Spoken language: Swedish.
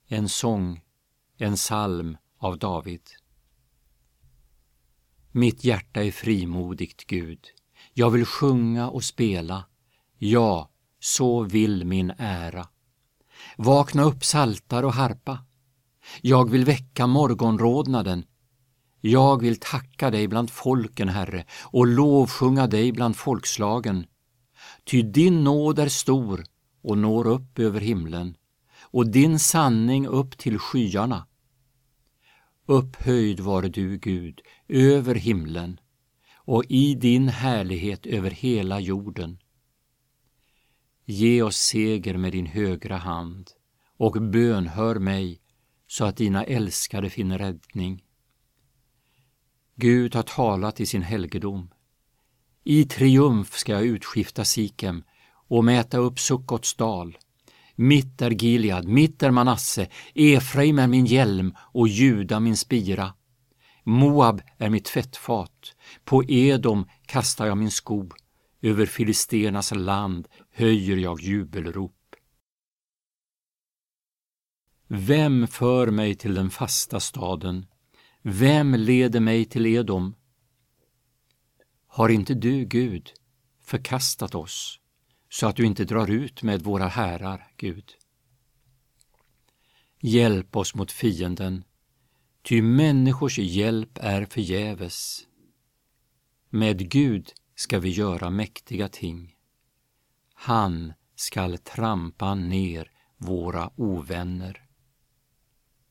En sång, en psalm av David. Mitt hjärta är frimodigt, Gud. Jag vill sjunga och spela. Ja, så vill min ära. Vakna upp, saltar och harpa. Jag vill väcka morgonrodnaden. Jag vill tacka dig bland folken, Herre, och lovsjunga dig bland folkslagen. Ty din nåd är stor och når upp över himlen, och din sanning upp till skyarna. Upphöjd var du, Gud, över himlen, och i din härlighet över hela jorden. Ge oss seger med din högra hand, och bönhör mig, så att dina älskade finner räddning. Gud har talat i sin helgedom. I triumf ska jag utskifta Sikem och mäta upp Sukkots dal. Mitt är Gilead, mitt är Manasse, Efraim är min hjälm och Juda min spira. Moab är mitt tvättfat, på Edom kastar jag min sko, över filisternas land höjer jag jubelrop. Vem för mig till den fasta staden? Vem leder mig till Edom? Har inte du, Gud, förkastat oss, så att du inte drar ut med våra härar, Gud? Hjälp oss mot fienden, ty människors hjälp är förgäves. Med Gud ska vi göra mäktiga ting. Han skall trampa ner våra ovänner.